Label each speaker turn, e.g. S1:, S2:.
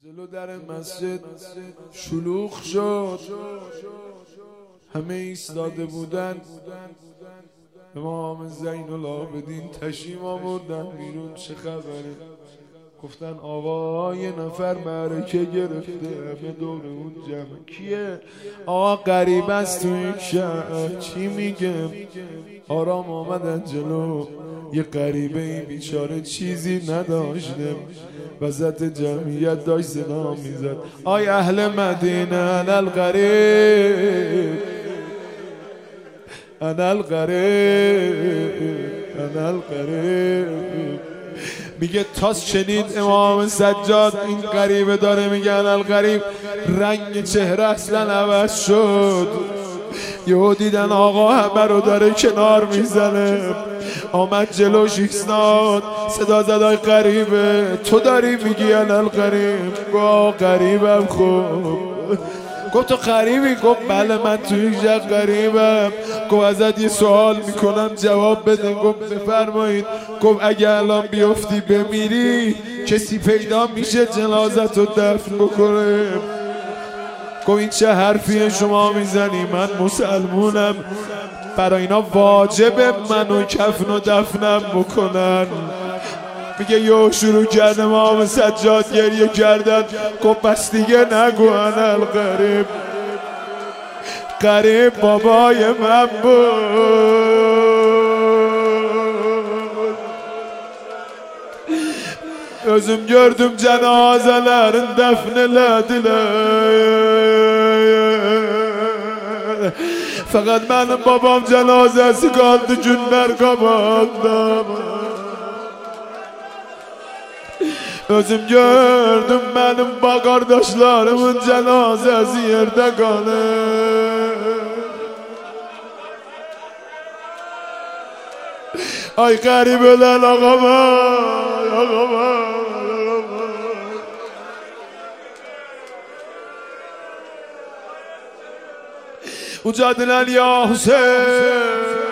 S1: جلو در مسجد شلوغ شد، همه ایستاده بودن. امام زین العابدین تشریف آوردن بیرون. چه خبره؟ گفتن آقا یه نفر معرکه گرفته، همه دور اون جمع. کیه؟ آقا غریب است تو این شهر. چی میگم؟ آرام آمدن جلو. یه غریبه این بیچاره چیزی نداشته، وسط جمعیت داشت صدا میزد آی اهل مدینه انا الغریب انا الغریب انا الغریب. میگه تاس شنید امام سجاد این غریبه داره میگه انا الغریب، رنگ چهره اصلا عوض شد. یهو دیدن آقا همه رو داره کنار میزنه. آمد جلوش ایستاد، صدا زد آی غریبه تو داری میگی انا الغریب؟ گفت غریبم. خوب گفت تو غریبی؟ گفت بله من تو این شهر غریبم. گفت ازت یه سوال میکنم جواب بده. گفت بفرمایید. گفت اگه الان بیفتی بمیری کسی پیدا میشه جنازت رو دفن بکنه؟ گفت این چه حرفیه شما میزنی؟ من مسلمونم، برای اینا واجبه منو کفن و دفنم بکنن. میگه یو شروع کرد امام سجاد گریه کردن. گفت پس دیگه نگو انا الغریب، غریب بابای من بود. Özüm gördüm cenazelerin defnelediler. Fakat benim babam cenazesi kaldı günler kabağında. Özüm gördüm benim kardeşlerimin cenazesi yerde kalır. Ay garip ölen ağama, ağama. Ucadılar ya Hüseyin.